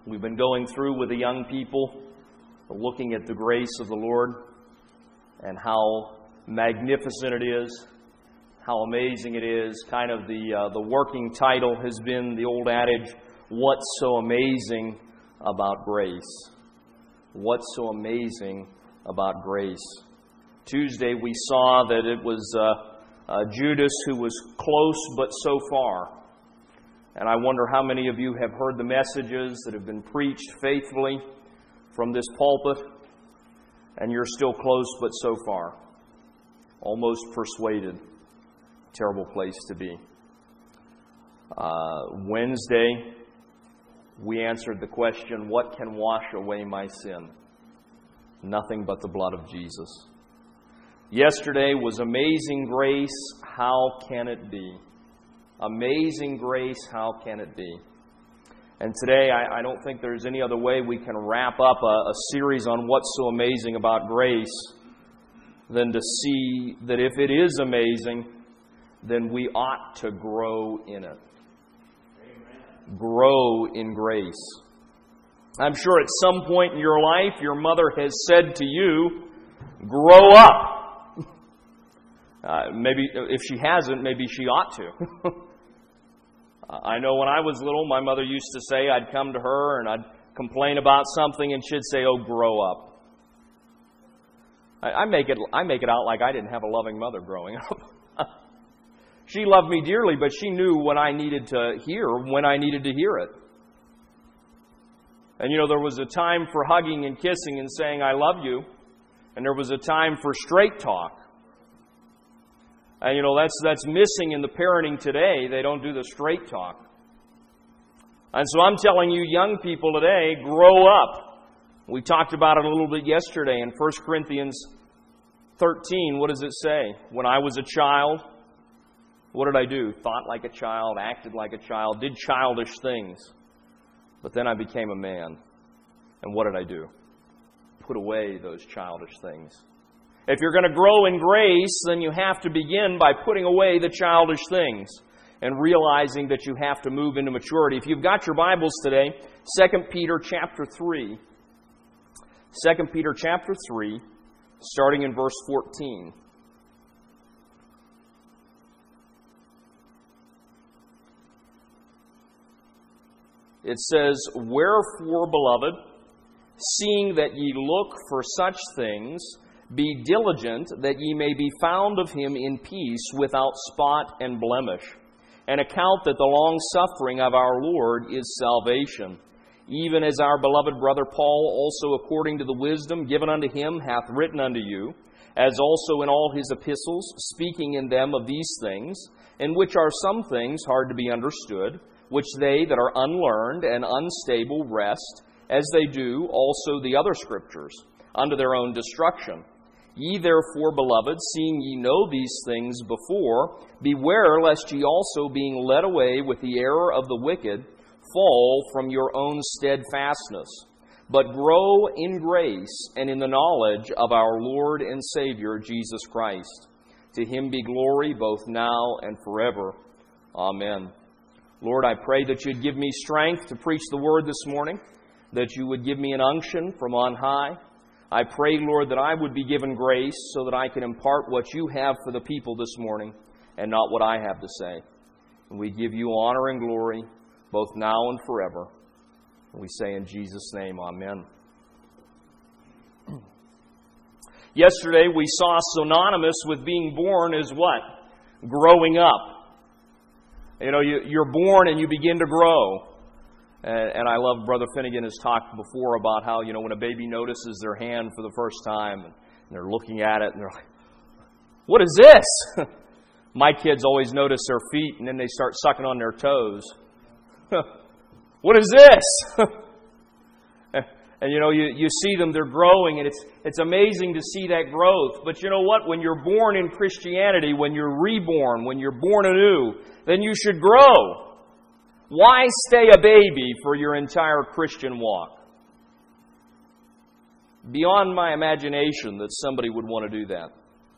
We've been going through with the young people, looking at the grace of the Lord and how magnificent it is, how amazing it is. Kind of the working title has been the old adage, "What's so amazing about grace?" What's so amazing about grace? Tuesday we saw that it was Judas who was close but so far. And I wonder how many of you have heard the messages that have been preached faithfully from this pulpit, and you're still close but so far. Almost persuaded. Terrible place to be. Wednesday, we answered the question, what can wash away my sin? Nothing but the blood of Jesus. Yesterday was Amazing Grace, how can it be? Amazing grace, how can it be? And today, I don't think there's any other way we can wrap up a series on what's so amazing about grace than to see that if it is amazing, then we ought to grow in it. Amen. Grow in grace. I'm sure at some point in your life, your mother has said to you, grow up. Maybe if she hasn't, maybe she ought to. I know when I was little, my mother used to say, I'd come to her and I'd complain about something and she'd say, oh, grow up. I make it out like I didn't have a loving mother growing up. She loved me dearly, but she knew what I needed to hear when I needed to hear it. And there was a time for hugging and kissing and saying, I love you. And there was a time for straight talk. And that's missing in the parenting today. They don't do the straight talk. And so I'm telling you, young people today, grow up. We talked about it a little bit yesterday in 1 Corinthians 13. What does it say? When I was a child, what did I do? Thought like a child, acted like a child, did childish things. But then I became a man. And what did I do? Put away those childish things. If you're going to grow in grace, then you have to begin by putting away the childish things and realizing that you have to move into maturity. If you've got your Bibles today, 2 Peter chapter 3. 2 Peter chapter 3, starting in verse 14. It says, wherefore, beloved, seeing that ye look for such things, be diligent that ye may be found of him in peace, without spot and blemish, and account that the long-suffering of our Lord is salvation, even as our beloved brother Paul also according to the wisdom given unto him hath written unto you, as also in all his epistles, speaking in them of these things, in which are some things hard to be understood, which they that are unlearned and unstable wrest, as they do also the other Scriptures, unto their own destruction. Ye therefore, beloved, seeing ye know these things before, beware lest ye also, being led away with the error of the wicked, fall from your own steadfastness, but grow in grace and in the knowledge of our Lord and Savior, Jesus Christ. To him be glory both now and forever. Amen. Lord, I pray that you'd give me strength to preach the word this morning, that you would give me an unction from on high. I pray, Lord, that I would be given grace so that I can impart what you have for the people this morning and not what I have to say. And we give you honor and glory both now and forever. And we say in Jesus' name, amen. Yesterday we saw synonymous with being born is what? Growing up. You're born and you begin to grow. And I love Brother Finnegan has talked before about how, when a baby notices their hand for the first time, and they're looking at it and they're like, what is this? My kids always notice their feet and then they start sucking on their toes. What is this? And you see them, they're growing, and it's amazing to see that growth. But you know what? When you're born in Christianity, when you're reborn, when you're born anew, then you should grow. Why stay a baby for your entire Christian walk? Beyond my imagination that somebody would want to do that.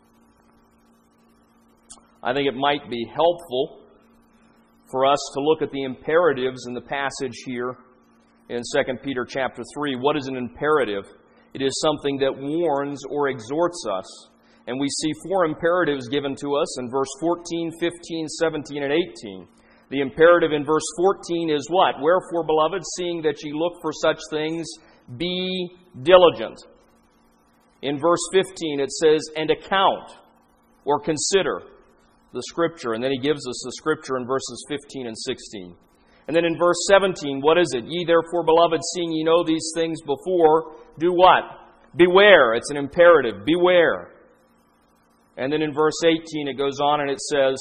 I think it might be helpful for us to look at the imperatives in the passage here in 2 Peter chapter 3. What is an imperative? It is something that warns or exhorts us. And we see 4 imperatives given to us in verse 14, 15, 17, and 18. The imperative in verse 14 is what? Wherefore, beloved, seeing that ye look for such things, be diligent. In verse 15 it says, and account or consider the Scripture. And then he gives us the Scripture in verses 15 and 16. And then in verse 17, what is it? Ye therefore, beloved, seeing ye know these things before, do what? Beware. It's an imperative. Beware. And then in verse 18 it goes on and it says,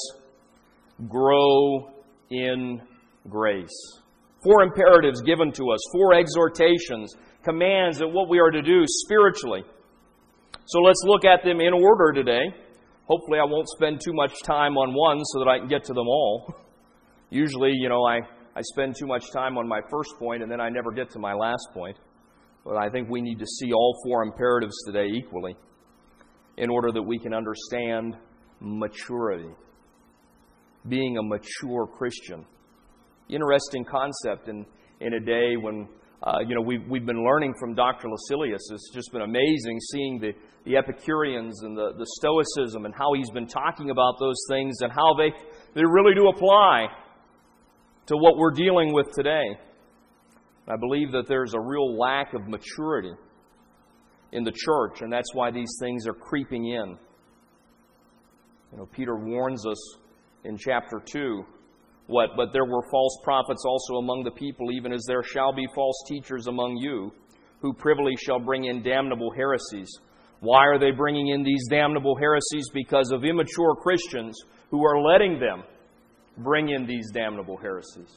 grow in grace. 4 imperatives given to us, 4 exhortations, commands of what we are to do spiritually. So let's look at them in order today. Hopefully I won't spend too much time on one so that I can get to them all. Usually, I spend too much time on my first point and then I never get to my last point. But I think we need to see all 4 imperatives today equally in order that we can understand maturity. Being a mature Christian. Interesting concept in a day when, we've been learning from Dr. Lucilius. It's just been amazing seeing the Epicureans and the Stoicism and how he's been talking about those things and how they really do apply to what we're dealing with today. I believe that there's a real lack of maturity in the church, and that's why these things are creeping in. Peter warns us in chapter 2, but there were false prophets also among the people, even as there shall be false teachers among you, who privily shall bring in damnable heresies. Why are they bringing in these damnable heresies? Because of immature Christians who are letting them bring in these damnable heresies.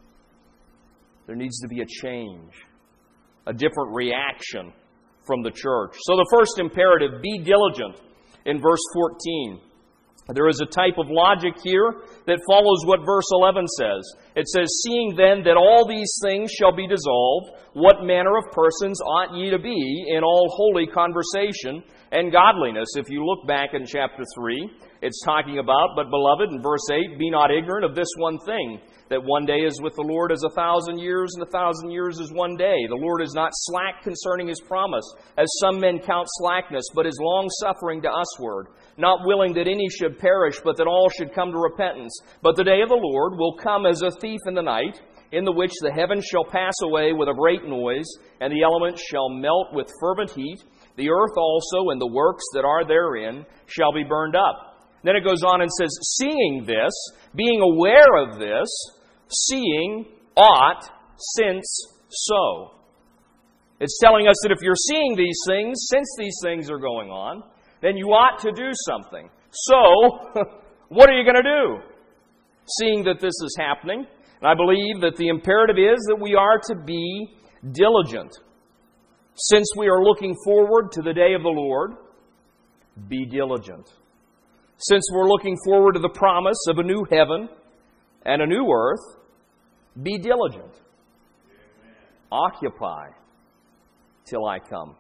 There needs to be a change, a different reaction from the church. So the first imperative, be diligent, in verse 14. There is a type of logic here that follows what verse 11 says. It says, seeing then that all these things shall be dissolved, what manner of persons ought ye to be in all holy conversation and godliness? If you look back in chapter 3, it's talking about, but beloved, in verse 8, be not ignorant of this one thing, that one day is with the Lord as 1,000 years, and 1,000 years is one day. The Lord is not slack concerning His promise, as some men count slackness, but is long-suffering to usward, not willing that any should perish, but that all should come to repentance. But the day of the Lord will come as a thief in the night, in the which the heavens shall pass away with a great noise, and the elements shall melt with fervent heat. The earth also and the works that are therein shall be burned up. Then it goes on and says, seeing this, being aware of this, seeing ought, since so. It's telling us that if you're seeing these things, since these things are going on, then you ought to do something. So, what are you going to do? Seeing that this is happening, and I believe that the imperative is that we are to be diligent. Since we are looking forward to the day of the Lord, be diligent. Since we're looking forward to the promise of a new heaven and a new earth, be diligent. Amen. Occupy till I come.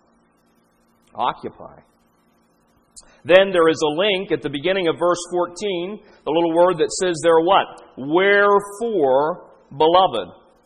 Occupy. Then there is a link at the beginning of verse 14, the little word that says there what? Wherefore, beloved.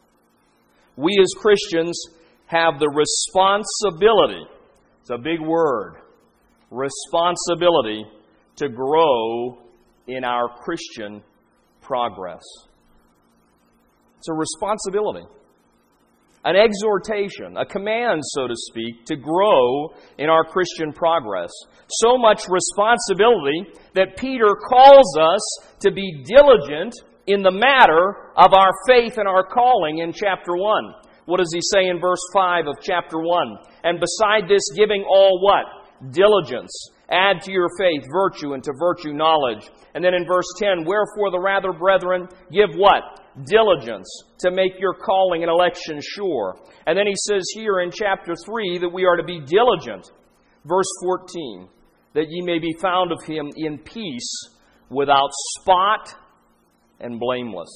We as Christians have the responsibility, it's a big word, responsibility to grow in our Christian progress. It's a responsibility, an exhortation, a command, so to speak, to grow in our Christian progress. So much responsibility that Peter calls us to be diligent in the matter of our faith and our calling in chapter 1. What does he say in verse 5 of chapter 1? And beside this, giving all what? Diligence. Add to your faith virtue, and to virtue knowledge. And then in verse 10, wherefore the rather, brethren, give what? Diligence, to make your calling and election sure. And then he says here in chapter 3 that we are to be diligent. Verse 14, that ye may be found of Him in peace, without spot and blameless.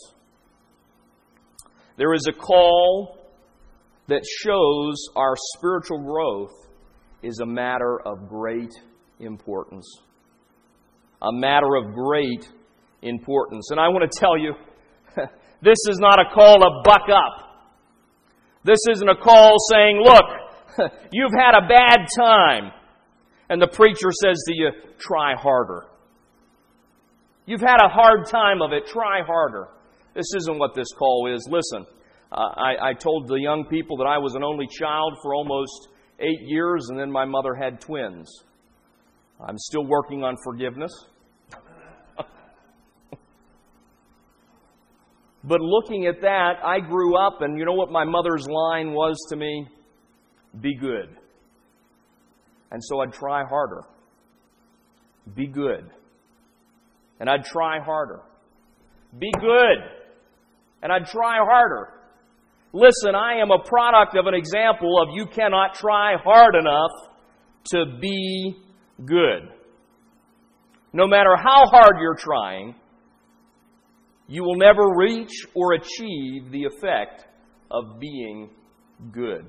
There is a call that shows our spiritual growth is a matter of great importance. A matter of great importance. And I want to tell you, this is not a call to buck up. This isn't a call saying, look, you've had a bad time. And the preacher says to you, try harder. You've had a hard time of it, try harder. This isn't what this call is. Listen, I told the young people that I was an only child for almost 8 years, and then my mother had twins. I'm still working on forgiveness. But looking at that, I grew up, and you know what my mother's line was to me? Be good. And so I'd try harder. Be good. And I'd try harder. Be good. And I'd try harder. Listen, I am a product of an example of you cannot try hard enough to be good. No matter how hard you're trying, you will never reach or achieve the effect of being good.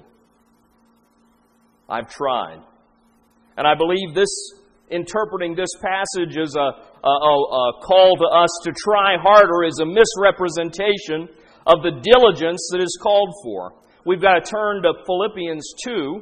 I've tried. And I believe interpreting this passage as a call to us to try harder is a misrepresentation of the diligence that is called for. We've got to turn to Philippians 2.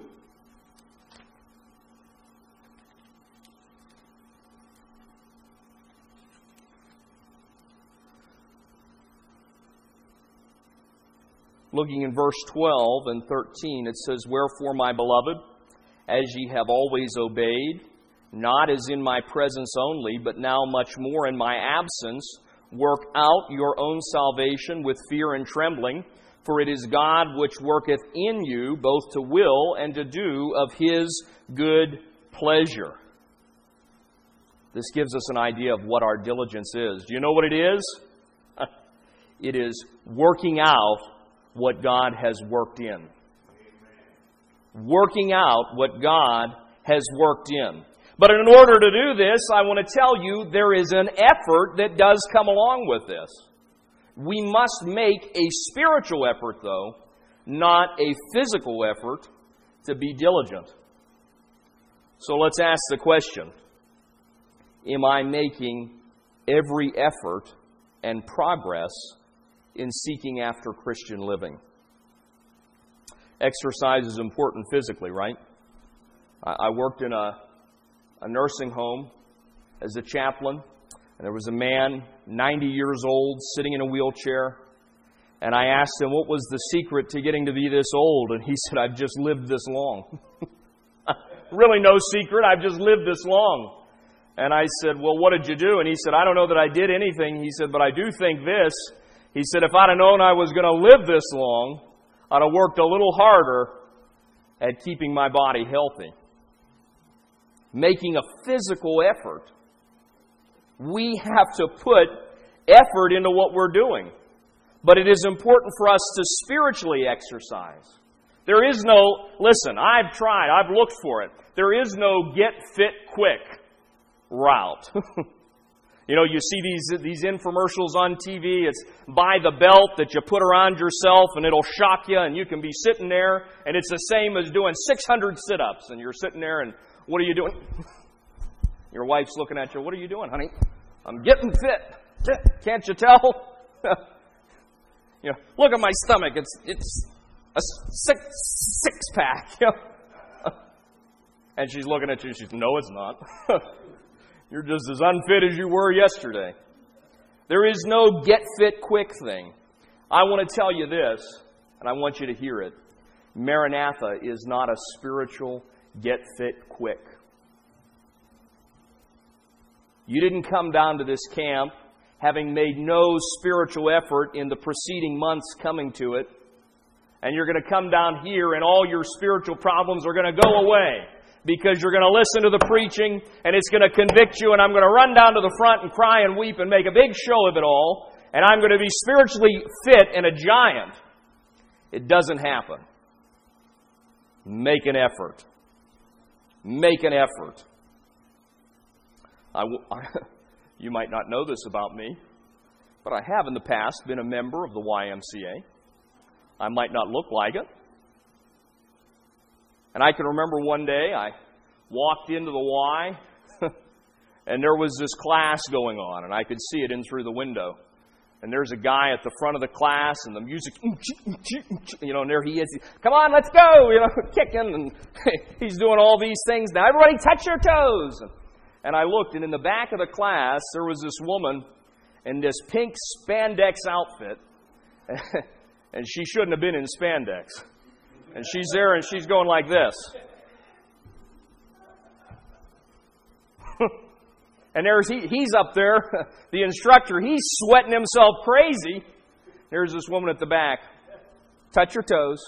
Looking in verse 12 and 13, it says, Wherefore, my beloved, as ye have always obeyed, not as in my presence only, but now much more in my absence, work out your own salvation with fear and trembling, for it is God which worketh in you both to will and to do of His good pleasure. This gives us an idea of what our diligence is. Do you know what it is? It is working out what God has worked in. Working out what God has worked in. But in order to do this, I want to tell you there is an effort that does come along with this. We must make a spiritual effort, though, not a physical effort, to be diligent. So let's ask the question, am I making every effort and progress in seeking after Christian living? Exercise is important physically, right? I worked in a nursing home as a chaplain, and there was a man, 90 years old, sitting in a wheelchair, and I asked him what was the secret to getting to be this old, and he said, I've just lived this long. Really no secret, I've just lived this long. And I said, well, what did you do? And he said, I don't know that I did anything. He said, but I do think this. He said, if I'd have known I was going to live this long, I'd have worked a little harder at keeping my body healthy. Making a physical effort. We have to put effort into what we're doing. But it is important for us to spiritually exercise. There is no, listen, I've tried, I've looked for it. There is no get fit quick route. You know, you see these infomercials on TV. It's buy the belt that you put around yourself and it'll shock you and you can be sitting there and it's the same as doing 600 sit-ups and you're sitting there and what are you doing? Your wife's looking at you. What are you doing, honey? I'm getting fit. Can't you tell? You know, look at my stomach. It's a six-pack. You know? And she's looking at you. She says, no, it's not. You're just as unfit as you were yesterday. There is no get fit quick thing. I want to tell you this, and I want you to hear it. Maranatha is not a spiritual get fit quick. You didn't come down to this camp having made no spiritual effort in the preceding months coming to it, and you're going to come down here and all your spiritual problems are going to go away. Because you're going to listen to the preaching and it's going to convict you and I'm going to run down to the front and cry and weep and make a big show of it all and I'm going to be spiritually fit and a giant. It doesn't happen. Make an effort. Make an effort. You might not know this about me, but I have in the past been a member of the YMCA. I might not look like it. And I can remember one day I walked into the Y and there was this class going on and I could see it in through the window. And there's a guy at the front of the class, and the music, and there he is. Come on, let's go, kicking, and he's doing all these things. Now, everybody touch your toes. And I looked, and in the back of the class, there was this woman in this pink spandex outfit, and she shouldn't have been in spandex. And she's there, and she's going like this. And he's up there, the instructor, he's sweating himself crazy. There's this woman at the back. Touch your toes.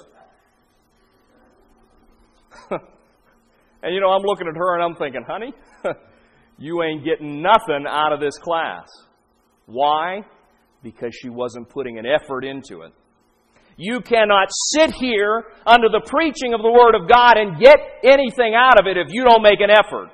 And I'm looking at her and I'm thinking, honey, you ain't getting nothing out of this class. Why? Because she wasn't putting an effort into it. You cannot sit here under the preaching of the Word of God and get anything out of it if you don't make an effort.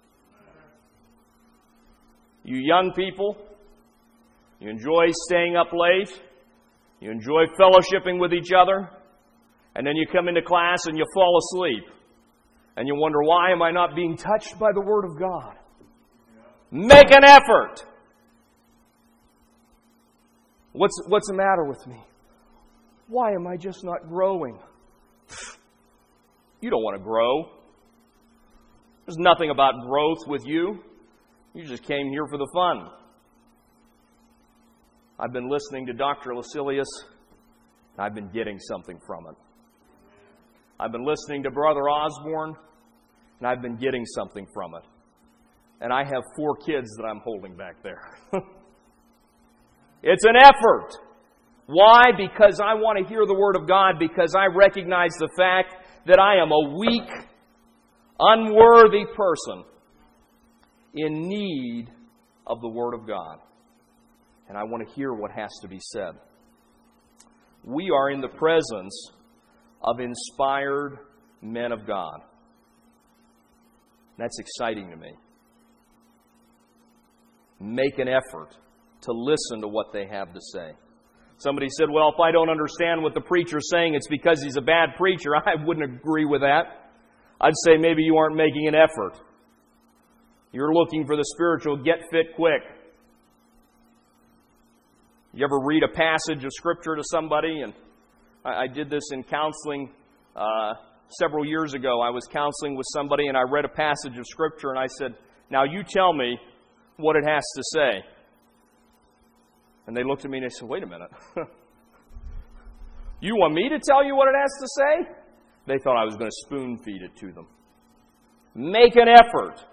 You young people, you enjoy staying up late, you enjoy fellowshipping with each other, and then you come into class and you fall asleep. And you wonder, why am I not being touched by the Word of God? Make an effort! What's the matter with me? Why am I just not growing? You don't want to grow. There's nothing about growth with you. You just came here for the fun. I've been listening to Dr. Lucilius, and I've been getting something from it. I've been listening to Brother Osborne, and I've been getting something from it. And I have 4 kids that I'm holding back there. It's an effort. Why? Because I want to hear the Word of God, because I recognize the fact that I am a weak, unworthy person in need of the Word of God. And I want to hear what has to be said. We are in the presence of inspired men of God. That's exciting to me. Make an effort to listen to what they have to say. Somebody said, well, if I don't understand what the preacher's saying, it's because he's a bad preacher. I wouldn't agree with that. I'd say maybe you aren't making an effort. You're looking for the spiritual get fit quick. You ever read a passage of Scripture to somebody? And I did this in counseling several years ago. I was counseling with somebody and I read a passage of Scripture and I said, now you tell me what it has to say. And they looked at me and they said, wait a minute. You want me to tell you what it has to say? They thought I was going to spoon feed it to them. Make an effort.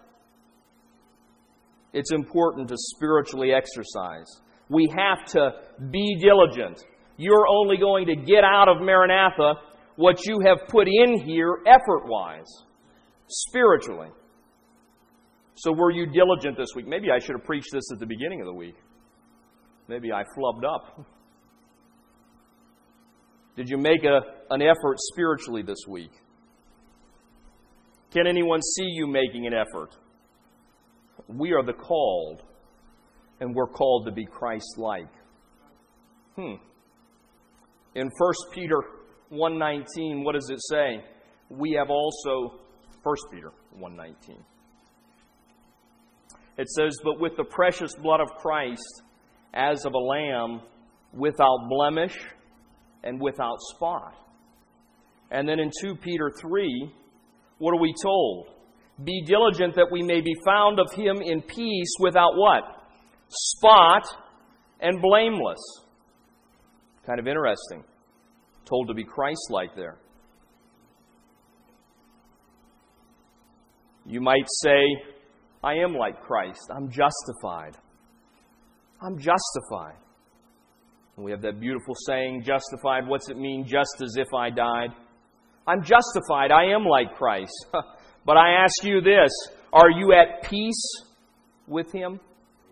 It's important to spiritually exercise. We have to be diligent. You're only going to get out of Maranatha what you have put in here effort-wise, spiritually. So were you diligent this week? Maybe I should have preached this at the beginning of the week. Maybe I flubbed up. Did you make an effort spiritually this week? Can anyone see you making an effort? We are the called, and we're called to be Christ-like. In 1 Peter 1:19, what does it say? We have also, 1 Peter 1:19. It says, but with the precious blood of Christ, as of a lamb, without blemish and without spot. And then in 2 Peter 3, what are we told? Be diligent that we may be found of Him in peace without what? Spot and blameless. Kind of interesting. Told to be Christ-like there. You might say, I am like Christ. I'm justified. I'm justified. And we have that beautiful saying, justified. What's it mean? Just as if I died. I'm justified. I am like Christ. But I ask you this, are you at peace with Him?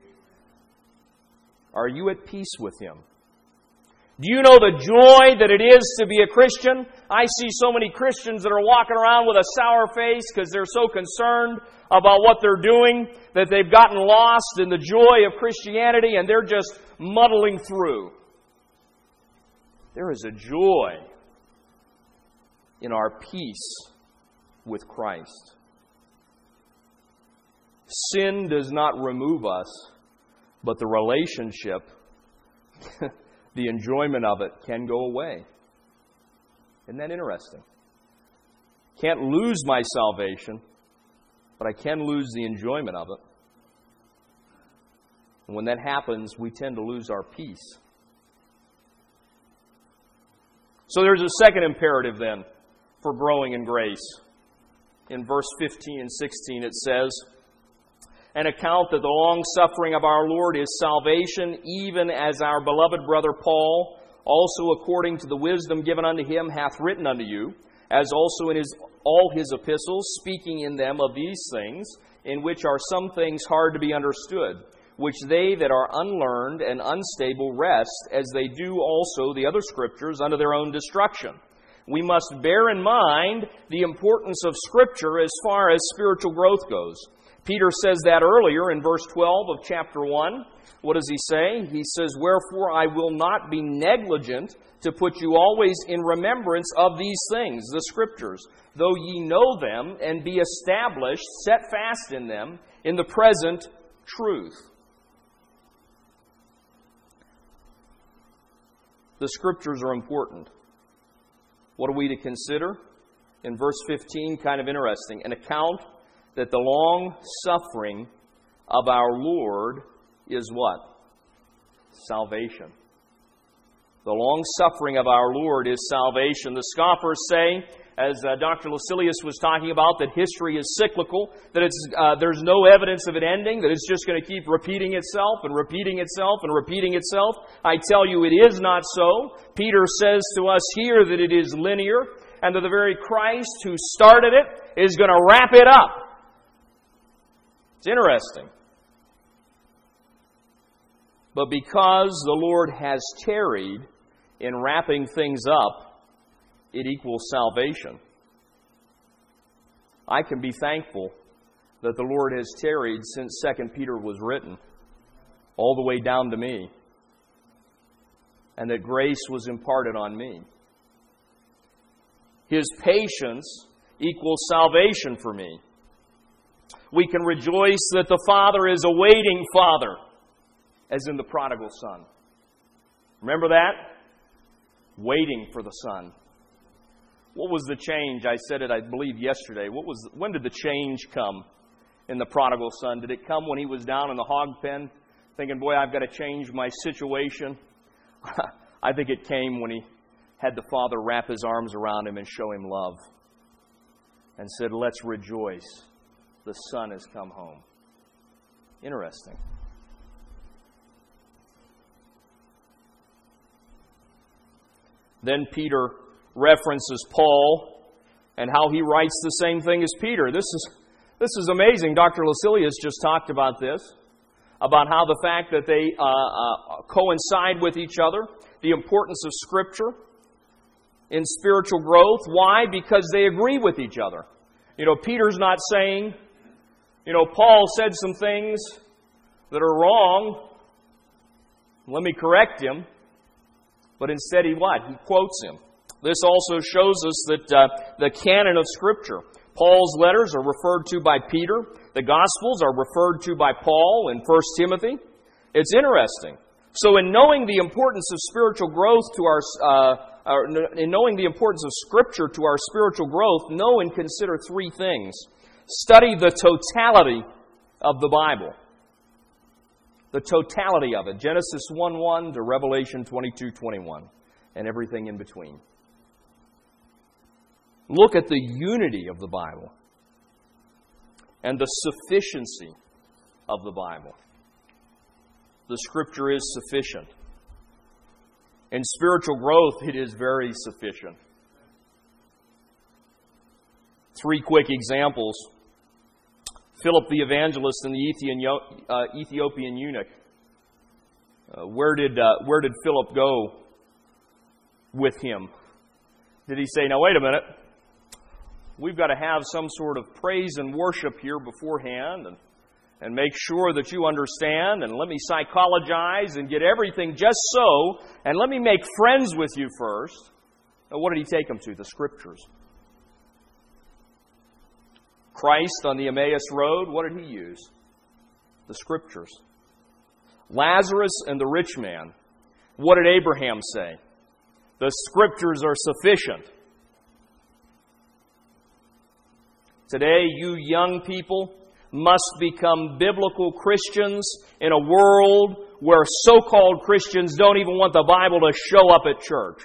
Are you at peace with Him? Do you know the joy that it is to be a Christian? I see so many Christians that are walking around with a sour face because they're so concerned about what they're doing that they've gotten lost in the joy of Christianity and they're just muddling through. There is a joy in our peace with Christ. Sin does not remove us, but the relationship the enjoyment of it can go away. Isn't that interesting? Can't lose my salvation, but I can lose the enjoyment of it. And when that happens, we tend to lose our peace. So there's a second imperative then for growing in grace. In verse 15 and 16 it says, "An account that the long suffering of our Lord is salvation, even as our beloved brother Paul, also according to the wisdom given unto him, hath written unto you, as also in all his epistles, speaking in them of these things, in which are some things hard to be understood, which they that are unlearned and unstable rest, as they do also the other Scriptures, unto their own destruction." We must bear in mind the importance of Scripture as far as spiritual growth goes. Peter says that earlier in verse 12 of chapter 1. What does he say? He says, "Wherefore I will not be negligent to put you always in remembrance of these things," the Scriptures, "though ye know them, and be established, set fast in them, in the present truth." The Scriptures are important. What are we to consider? In verse 15, kind of interesting. An account that the long suffering of our Lord is what? Salvation. The long suffering of our Lord is salvation. The scoffers say, as Dr. Lucilius was talking about, that history is cyclical, that there's no evidence of it ending, that it's just going to keep repeating itself and repeating itself and repeating itself. I tell you, it is not so. Peter says to us here that it is linear, and that the very Christ who started it is going to wrap it up. It's interesting. But because the Lord has tarried in wrapping things up, it equals salvation. I can be thankful that the Lord has tarried since 2 Peter was written, all the way down to me, and that grace was imparted on me. His patience equals salvation for me. We can rejoice that the Father is a waiting Father, as in the prodigal son. Remember that? Waiting for the Son. What was the change? I said it, I believe, yesterday. When did the change come in the prodigal son? Did it come when he was down in the hog pen thinking, boy, I've got to change my situation? I think it came when he had the Father wrap His arms around him and show him love and said, let's rejoice. The Son has come home. Interesting. Then Peter references Paul and how he writes the same thing as Peter. This is amazing. Dr. Lucilius just talked about this, about how the fact that they coincide with each other, the importance of Scripture in spiritual growth. Why? Because they agree with each other. Peter's not saying, Paul said some things that are wrong. Let me correct him. But instead he what? He quotes him. This also shows us that the canon of Scripture. Paul's letters are referred to by Peter. The Gospels are referred to by Paul in 1 Timothy. It's interesting. So in knowing the importance of spiritual growth in knowing the importance of Scripture to our spiritual growth, know and consider three things. Study the totality of the Bible. The totality of it. Genesis 1:1 to Revelation 22:21 and everything in between. Look at the unity of the Bible and the sufficiency of the Bible. The Scripture is sufficient. In spiritual growth, it is very sufficient. 3 quick examples. Philip the evangelist and the Ethiopian eunuch. Where did Philip go with him? Did he say, now wait a minute, we've got to have some sort of praise and worship here beforehand and make sure that you understand, and let me psychologize and get everything just so, and let me make friends with you first. Now, what did he take him to? The Scriptures. Christ on the Emmaus Road, what did He use? The Scriptures. Lazarus and the rich man. What did Abraham say? The Scriptures are sufficient. Today, you young people must become biblical Christians in a world where so-called Christians don't even want the Bible to show up at church.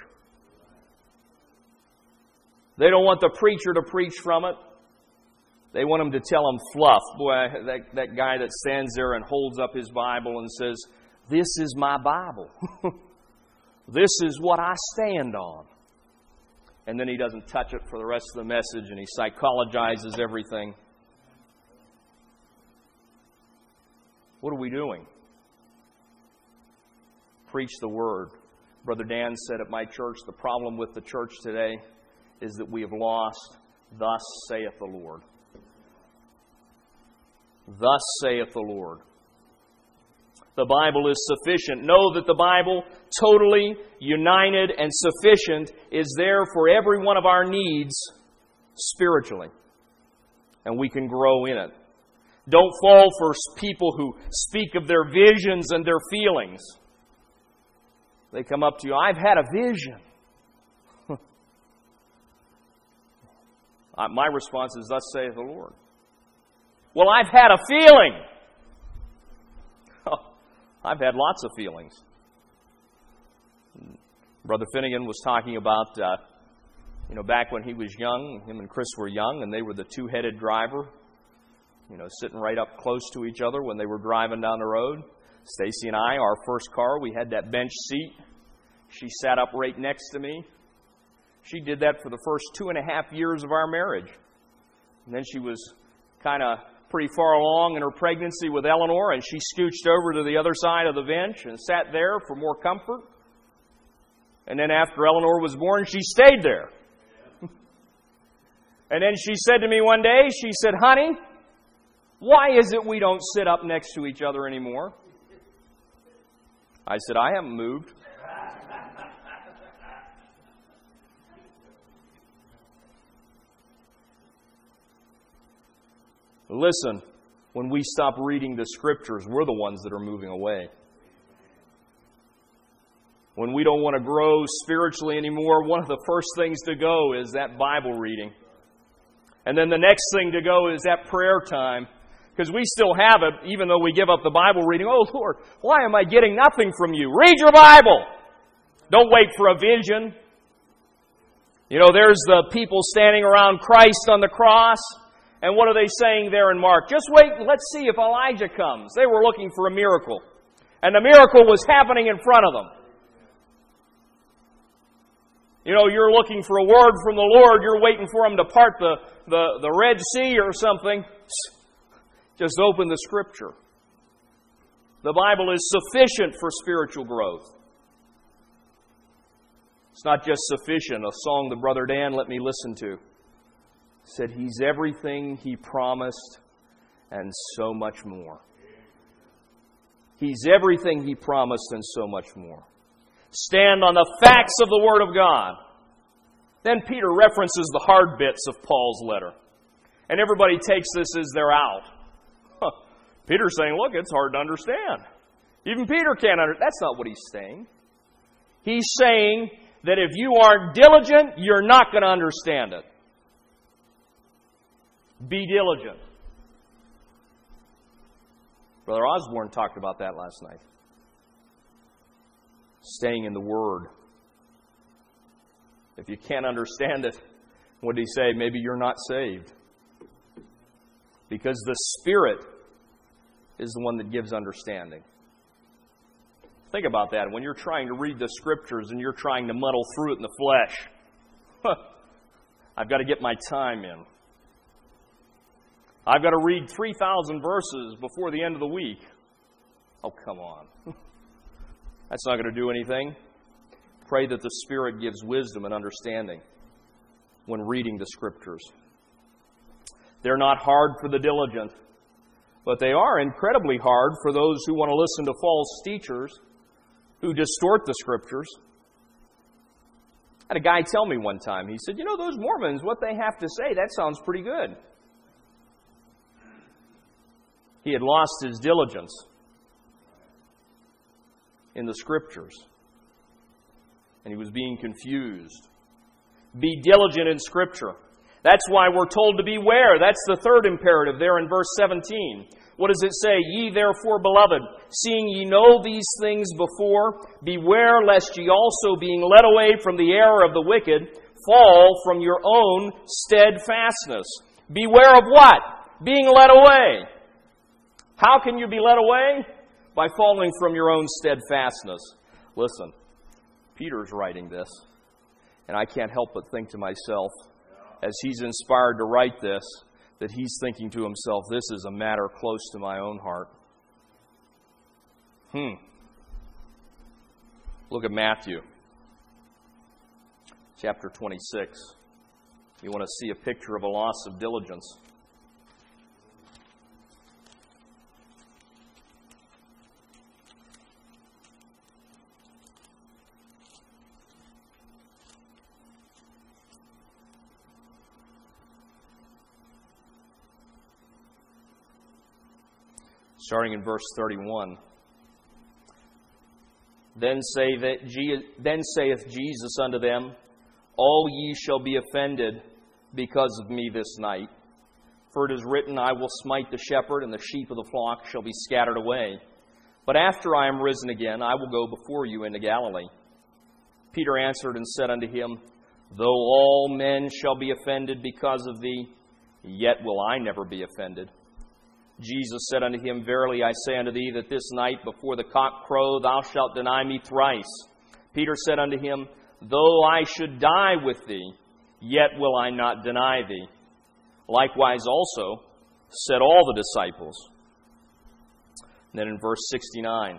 They don't want the preacher to preach from it. They want him to tell them fluff. Boy, that guy that stands there and holds up his Bible and says, "This is my Bible. This is what I stand on." And then he doesn't touch it for the rest of the message, and he psychologizes everything. What are we doing? Preach the Word. Brother Dan said at my church, the problem with the church today is that we have lost, "Thus saith the Lord." Thus saith the Lord. The Bible is sufficient. Know that the Bible, totally united and sufficient, is there for every one of our needs spiritually. And we can grow in it. Don't fall for people who speak of their visions and their feelings. They come up to you, "I've had a vision." My response is, "Thus saith the Lord." "Well, I've had a feeling." I've had lots of feelings. Brother Finnegan was talking about, back when he was young, him and Chris were young, and they were the two-headed driver, sitting right up close to each other when they were driving down the road. Stacy and I, our first car, we had that bench seat. She sat up right next to me. She did that for the first 2.5 years of our marriage. And then she was kind of pretty far along in her pregnancy with Eleanor, and she scooched over to the other side of the bench and sat there for more comfort. And then after Eleanor was born, she stayed there. And then she said to me one day, she said, "Honey, why is it we don't sit up next to each other anymore?" I said, "I haven't moved." Listen, when we stop reading the Scriptures, we're the ones that are moving away. When we don't want to grow spiritually anymore, one of the first things to go is that Bible reading. And then the next thing to go is that prayer time. Because we still have it, even though we give up the Bible reading. "Oh, Lord, why am I getting nothing from you?" Read your Bible! Don't wait for a vision. There's the people standing around Christ on the cross. And what are they saying there in Mark? "Just wait and let's see if Elijah comes." They were looking for a miracle. And the miracle was happening in front of them. You're looking for a word from the Lord. You're waiting for Him to part the Red Sea or something. Just open the Scripture. The Bible is sufficient for spiritual growth. It's not just sufficient. A song that Brother Dan let me listen to said, "He's everything He promised and so much more." He's everything He promised and so much more. Stand on the facts of the Word of God. Then Peter references the hard bits of Paul's letter. And everybody takes this as they're out. Peter's saying, "Look, it's hard to understand. Even Peter can't understand." That's not what he's saying. He's saying that if you aren't diligent, you're not going to understand it. Be diligent. Brother Osborne talked about that last night. Staying in the Word. If you can't understand it, what did he say? Maybe you're not saved. Because the Spirit is the one that gives understanding. Think about that. When you're trying to read the Scriptures and you're trying to muddle through it in the flesh, I've got to get my time in. I've got to read 3,000 verses before the end of the week. Oh, come on. That's not going to do anything. Pray that the Spirit gives wisdom and understanding when reading the Scriptures. They're not hard for the diligent, but they are incredibly hard for those who want to listen to false teachers who distort the Scriptures. I had a guy tell me one time, he said, "Those Mormons, what they have to say, that sounds pretty good." He had lost his diligence in the Scriptures. and he was being confused. Be diligent in Scripture. That's why we're told to beware. That's the third imperative there in verse 17. What does it say? Ye therefore, beloved, seeing ye know these things before, beware lest ye also, being led away from the error of the wicked, fall from your own steadfastness. Beware of what? Being led away. How can you be led away? By falling from your own steadfastness. Listen, Peter's writing this, and I can't help but think to myself, as he's inspired to write this, that he's thinking to himself, this is a matter close to my own heart. Look at Matthew, chapter 26. You want to see a picture of a loss of diligence. Starting in verse 31. Then saith Jesus unto them, All ye shall be offended because of me this night. For it is written, I will smite the shepherd, and the sheep of the flock shall be scattered away. But after I am risen again, I will go before you into Galilee. Peter answered and said unto him, Though all men shall be offended because of thee, yet will I never be offended. Jesus said unto him, Verily I say unto thee, that this night before the cock crow thou shalt deny me thrice. Peter said unto him, Though I should die with thee, yet will I not deny thee. Likewise also said all the disciples. And then in verse 69,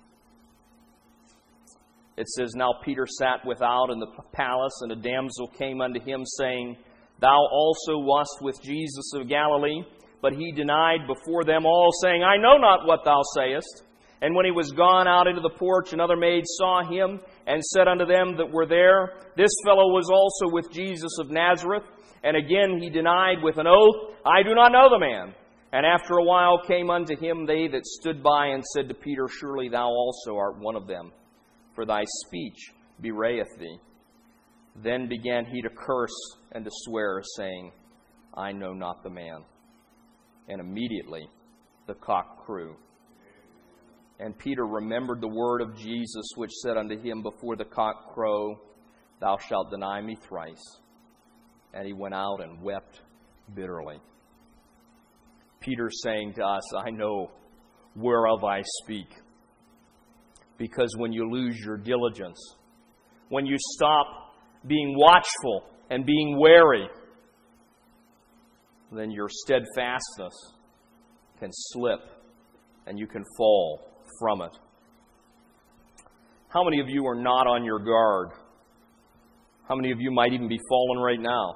it says, Now Peter sat without in the palace, and a damsel came unto him, saying, Thou also wast with Jesus of Galilee. But he denied before them all, saying, I know not what thou sayest. And when he was gone out into the porch, another maid saw him, and said unto them that were there, This fellow was also with Jesus of Nazareth. And again he denied with an oath, I do not know the man. And after a while came unto him they that stood by, and said to Peter, Surely thou also art one of them, for thy speech bewrayeth thee. Then began he to curse and to swear, saying, I know not the man. And immediately the cock crew. And Peter remembered the word of Jesus, which said unto him, Before the cock crow, thou shalt deny me thrice. And he went out and wept bitterly. Peter saying to us, I know whereof I speak. Because when you lose your diligence, when you stop being watchful and being wary, then your steadfastness can slip and you can fall from it. How many of you are not on your guard? How many of you might even be fallen right now?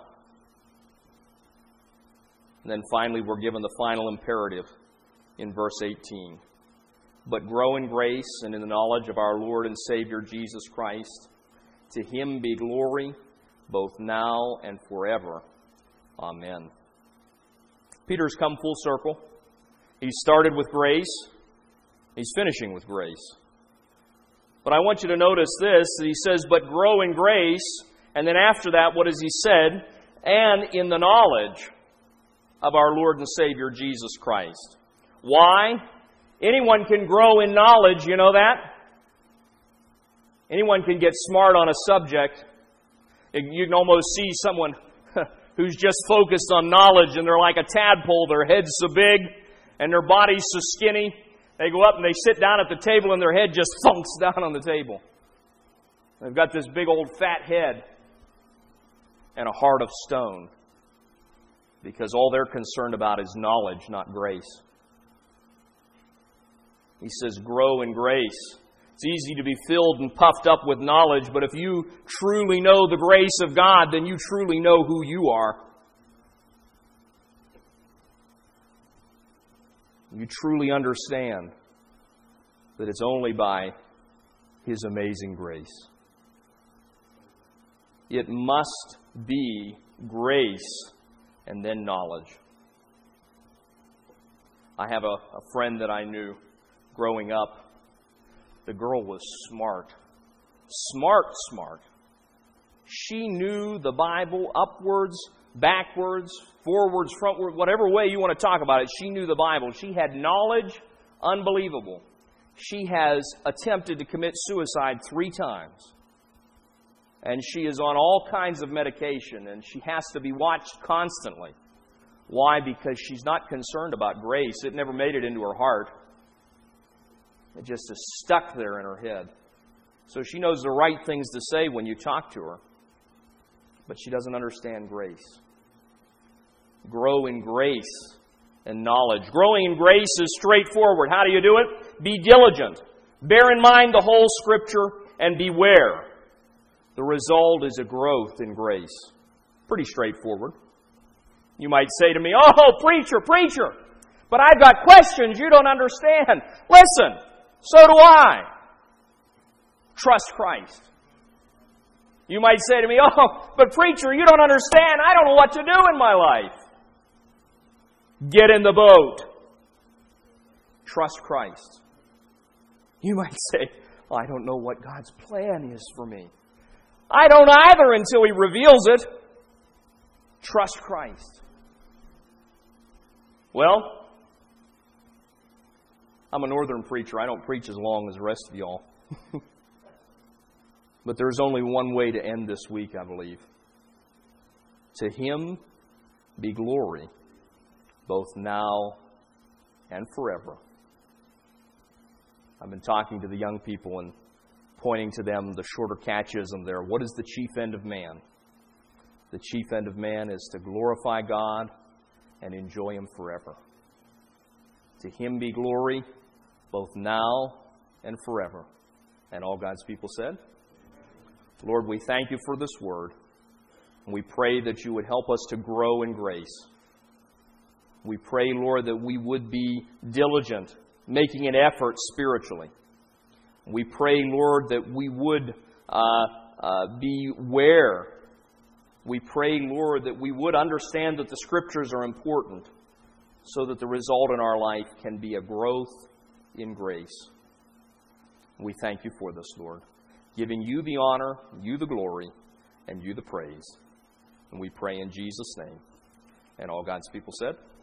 And then finally, we're given the final imperative in verse 18. But grow in grace and in the knowledge of our Lord and Savior Jesus Christ. To Him be glory, both now and forever. Amen. Peter's come full circle. He started with grace. He's finishing with grace. But I want you to notice this, that he says, but grow in grace. And then after that, what has he said? And in the knowledge of our Lord and Savior Jesus Christ. Why? Anyone can grow in knowledge, you know that? Anyone can get smart on a subject. You can almost see someone who's just focused on knowledge, and they're like a tadpole. Their head's so big, and their body's so skinny. They go up and they sit down at the table, and their head just thunks down on the table. They've got this big old fat head and a heart of stone, because all they're concerned about is knowledge, not grace. He says, grow in grace. It's easy to be filled and puffed up with knowledge, but if you truly know the grace of God, then you truly know who you are. You truly understand that it's only by His amazing grace. It must be grace and then knowledge. I have a friend that I knew growing up. The girl was smart. Smart. She knew the Bible upwards, backwards, forwards, frontward, whatever way you want to talk about it. She knew the Bible. She had knowledge unbelievable. She has attempted to commit suicide 3 times. And she is on all kinds of medication, and she has to be watched constantly. Why? Because she's not concerned about grace. It never made it into her heart. It just is stuck there in her head. So she knows the right things to say when you talk to her, but she doesn't understand grace. Grow in grace and knowledge. Growing in grace is straightforward. How do you do it? Be diligent. Bear in mind the whole Scripture and beware. The result is a growth in grace. Pretty straightforward. You might say to me, "Oh, preacher, but I've got questions you don't understand." Listen, so do I. Trust Christ. You might say to me, "Oh, but preacher, you don't understand. I don't know what to do in my life." Get in the boat. Trust Christ. You might say, "I don't know what God's plan is for me." I don't either until He reveals it. Trust Christ. Well, I'm a northern preacher. I don't preach as long as the rest of y'all. But there's only one way to end this week, I believe. To Him be glory, both now and forever. I've been talking to the young people and pointing to them the shorter catechism there. What is the chief end of man? The chief end of man is to glorify God and enjoy Him forever. To Him be glory, both now and forever. And all God's people said, Lord, we thank You for this word. And we pray that You would help us to grow in grace. We pray, Lord, that we would be diligent, making an effort spiritually. We pray, Lord, that we would beware. We pray, Lord, that we would understand that the Scriptures are important so that the result in our life can be a growth in grace. We thank You for this, Lord, giving You the honor, You the glory, and You the praise. And we pray in Jesus' name. And all God's people said,